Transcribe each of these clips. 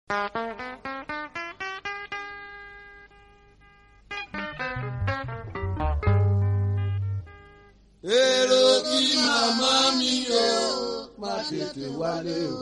èrò kí màmá mi o má tètè wálé o.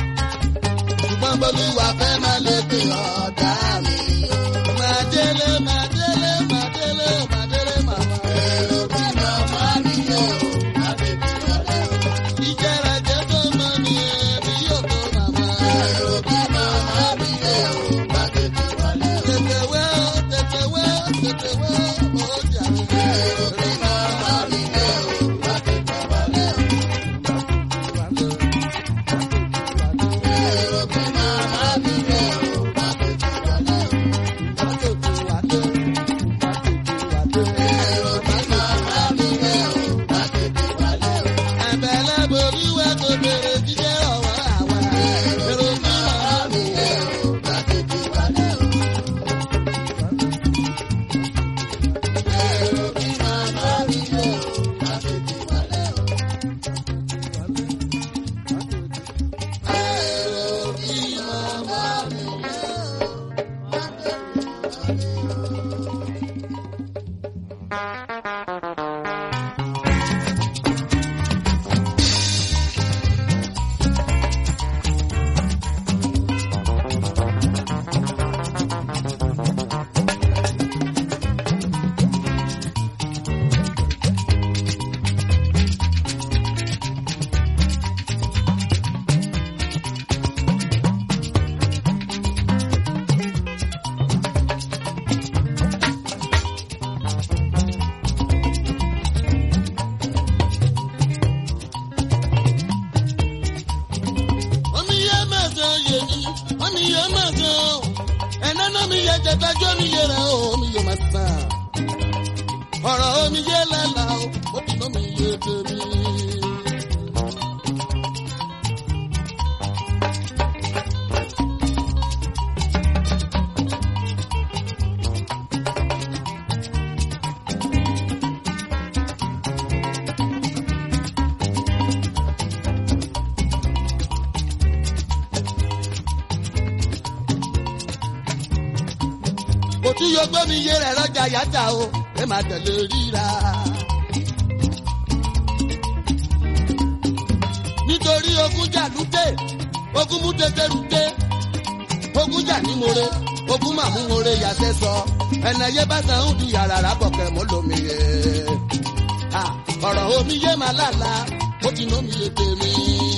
Olúwa fẹ́ máa lè pè ọ̀tá mi. Máa délé máa. ọ̀rọ̀ omi yé lálá o ó ti mọ́ mi yé tèmi. kò tún yọ gbọ́ mi yé rẹ̀ lọ́jà yàtà o ẹ máa tẹ̀lé ríra. nítorí ogun jà lúté ogun mú tètè lúté ogun jà ní more ogun mà mú more yàtẹ̀ sọ ẹnẹyẹ bá sàn ń du yàrá rábọ̀kẹ́ mọ́ lómi yẹ. ọ̀rọ̀ omi yé máa lálá ó ti nómi yé tèmi.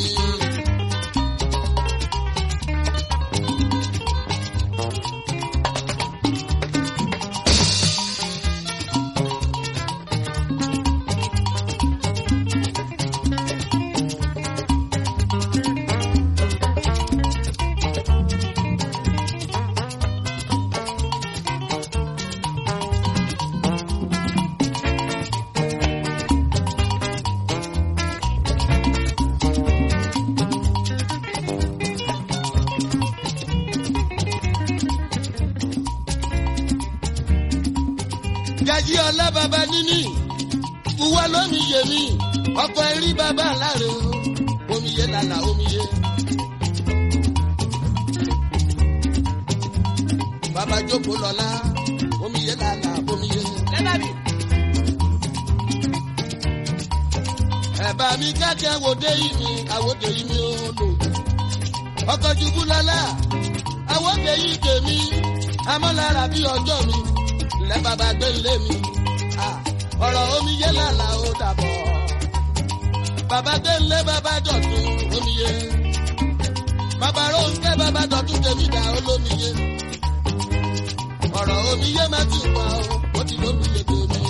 Gaji ọlá baba níní, ìwọ lómi yé mi, ọkọ erí baba láre o, omi yé lala omi yé. Baba jókòó lọ́la, omi yé lala omi yé. Lẹ́nàbí. Ẹ̀bà mi kẹ́kẹ́ àwòdé yìí mi, àwòdé yìí mi ò lò. Ọkọ̀ jùbú lọ́la, àwòdé yìí tèmi, amọ́lára bí ọjọ́ mi. Ilẹ̀ bàbá gbé lé mi, ọ̀rọ̀ omi yé lálá ó dàbọ̀. Bàbá gbé lé bàbá dọ̀tún omi yé. Bàbá Rónkẹ́ bàbá dọ̀tún tèmi dà olómi yé. Ọ̀rọ̀ omi yé má ti wà ó ti lómi yé tèmi.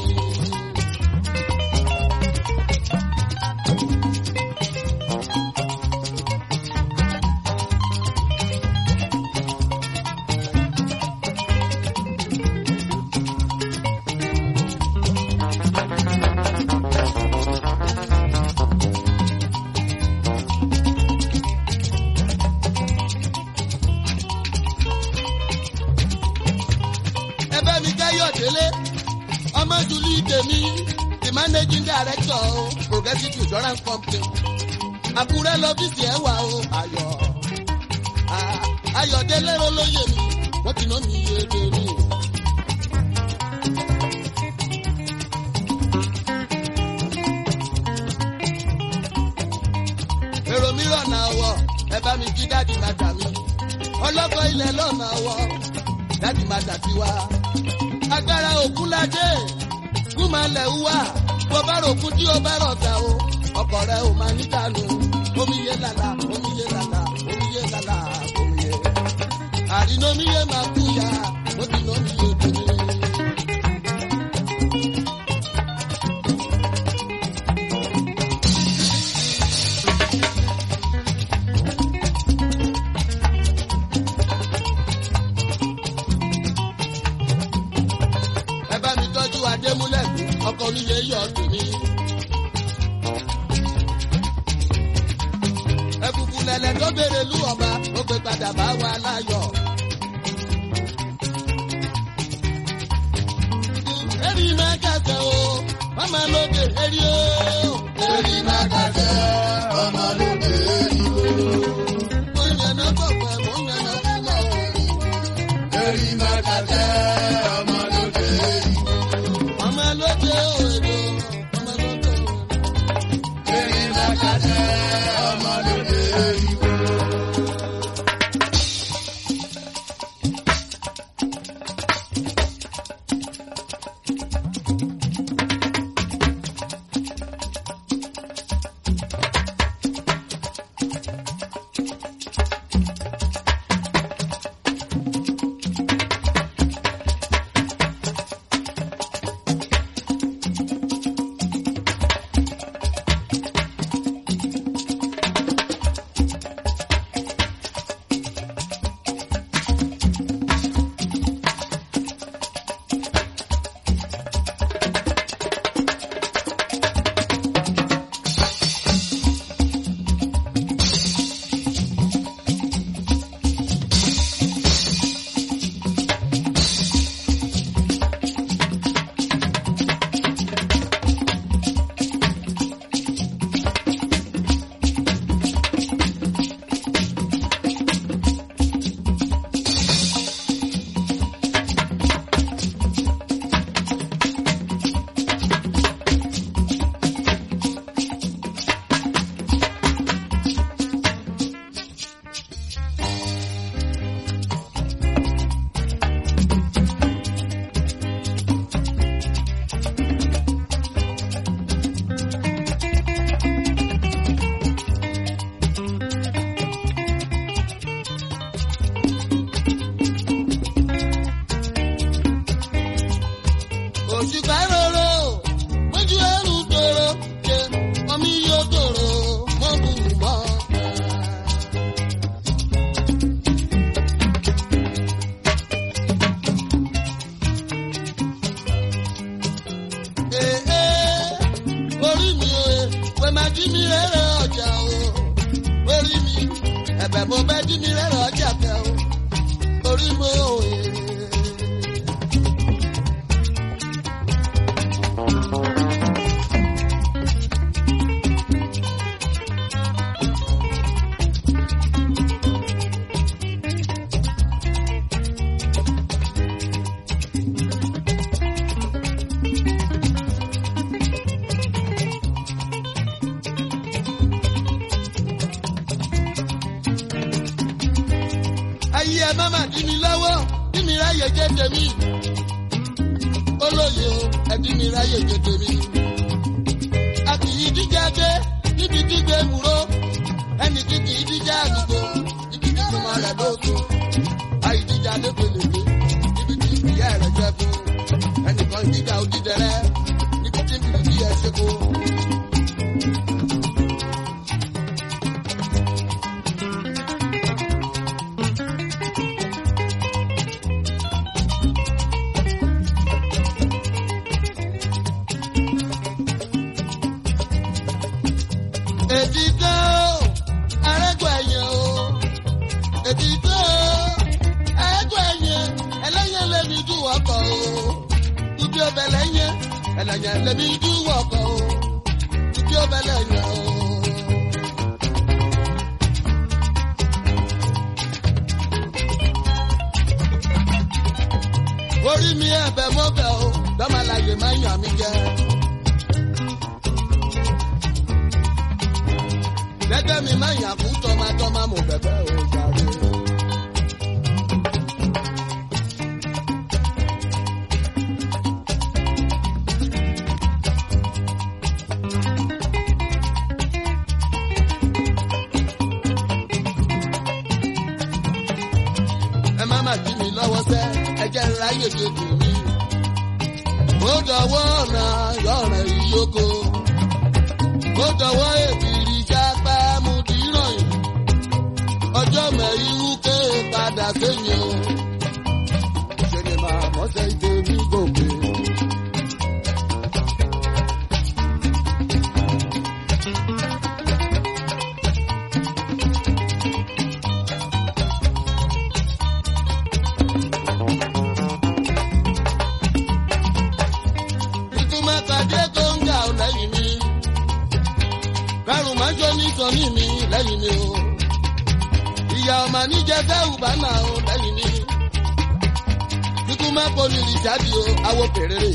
Ọmọ Juli Demi, the managing director, Progressive Insurance Company. Àkúrẹ́ lọ́fíìsì ẹ̀ wà o, Ayọ̀délé olóyè mi, wọ́n ti ná mi èrè mi. Èrò mi rọ̀nà ọwọ́, ẹ bá mi kí dáàdì màdà mi. Ọlọ́kọ̀ ilẹ̀ lọ́nà ọwọ́, dáàdì màdà ti wá. Agbára òkú ládé, kú máa lẹ̀ wá, bó bá rò kú tí ó bá rọ̀ ta o, ọkọ̀ rẹ̀ ò máa ní dànù. Omi yé lala, omi yé lala, omi yé lala, omi yé. Àrínómi yé máa kú ya, ó ti nómi yé tèmi. Adémúlẹ̀kùn ọkọ mi yé yọ tèmi. Ẹ̀bùkù lẹ̀lẹ̀ tó béèrè lú ọba ó gbé padà bá wa láyọ̀. Eri máa kàtẹ́ o, ọmọ lóde eri o. Eri máa kàtẹ́ ọmọ lóde eri o. Mo yànnà kọ̀ọ̀kan, mo yànnà kúmọ̀ o. Eri máa kàtẹ́. òṣùpá rorò mójú ẹrù tòrò ṣe omi yóò tòrò mọ́ bù mọ́. Orí mi o pé máa dí mi rẹ́rẹ́ ọjà o orí mi ẹ̀bẹ̀ mo bẹ́ dí mi rẹ́rẹ́ ọjà kẹ́ o orí mi o. Ayé ẹ má má dí mi lọ́wọ́ dí mi ráyè jẹ́ tèmi olóye o ẹ dí mi ráyè jẹ́ tèmi. A kì í díjà gbé níbi dígbé wúró ẹnì kí kì í díjà àdúgbò níbi tí mo rẹ̀ lóko. Ayé díjà lépelèpé níbi tí ìyá rẹ̀ jẹ́ fún ẹnìkan díjà òdìdẹrẹ́ níbi tí ìbìrì ẹ̀ ṣe kó. Ètìtọ́ arẹ́gbọ̀ ẹ̀yàn o, ètìtọ́ arẹ́gbọ̀ ẹ̀yàn ẹlẹ́yìn lèmi dùwọ̀ kọ̀ o, dúdú ọbẹ̀ lẹ́yìn ẹlẹ́yìn lèmi dùwọ̀ kọ̀ o, dúdú ọbẹ̀ lẹ́yìn o. Orí mi ẹ̀bẹ̀ mọ́bẹ̀ o, dọ́màlàyé máa yàn mí jẹ. Gẹ́gẹ́ mi máa yàn fún tọ́mátọ́má mo bẹ̀bẹ̀ ò jàre. Ẹ má má dí mi lọ́wọ́ sẹ́, ẹ jẹ́ ráyè ṣètò mi. Ó dọ̀wọ́ ọ̀nà yọ̀ọ̀rẹ̀ ìyókò. Ó dọ̀wọ́ èbìrì jápá mú dìrọ̀ yìí. Ọjọ́ mẹ́rin wúké padà sẹ́yìn o. Ṣé ni màá mọ́sẹ̀ ìdè mi gòkè? Kárùn máa jọ ní sọ́ní mi lẹ́yìn mi o. Ìyá ọmọ níjẹ́ fẹ́hù bá nà o lẹ́yìn mi. Kíkú má poli ìjáde o, awo pèrèrè.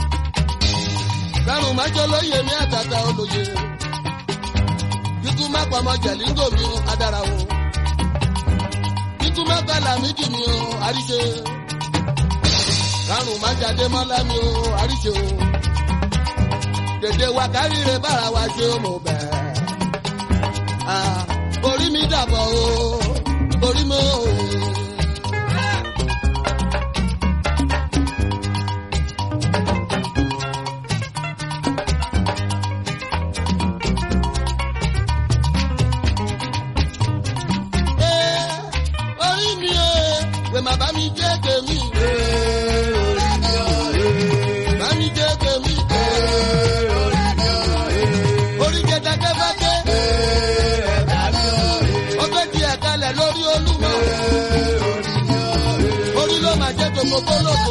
Kárùn máa jọ lóye mi àtàtà olóye. Kíkú má pamọ́ jẹ̀língò mi o, adára o. Kíkú má gbàlà méjì mi o, àríṣe. Kárùn má jáde mọ́lá mi o, àríṣe o. Dèdè wa káríre bára wa ṣe ó mọ̀ bẹ́ẹ̀. Orí mi dàbọ̀ o, orí mi ò. Orí mi ò, pé má bá mi jẹ́ tèmi. Orí mi ò, bá mi jẹ́ tèmi. Orí jẹta kẹfàkẹ. Ọgbẹ́ di ẹ̀kalẹ̀ lórí Olúmọ. Orí ló máa jẹ́ tòkòkò lóko.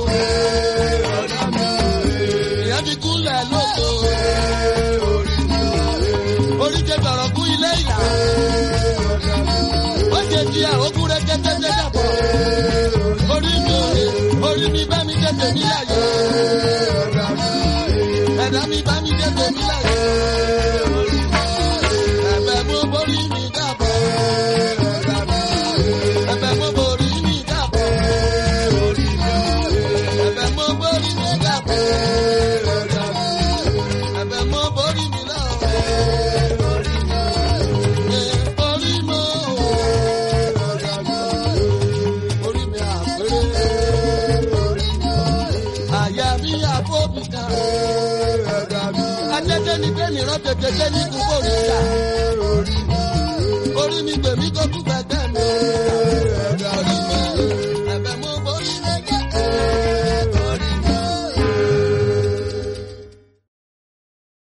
Ìyá fi kúnlẹ̀ lóko. Orí jẹ tọ̀rọ̀ fún ilé ìlà. Ó ṣe di àwòkú rẹ kẹ́kẹ́kẹ́ dàpọ̀. Orí mi bá mi jẹ́ tèmi láyé. Ẹ̀dá mi bá mi jẹ́ tèmi láyé. Ẹ̀bẹ̀ mo borí mi dàbọ̀. Ẹ̀bẹ̀ mo borí mi dàbọ̀. Ẹ̀bẹ̀ mo borí mi dàbọ̀. Ẹ̀bẹ̀ mo borí mi lọ́wọ́. Orí mo. Orí mi àpérè. Àyà mi àfọ́bí ìran tètè dé ní kúkúrú ìjà.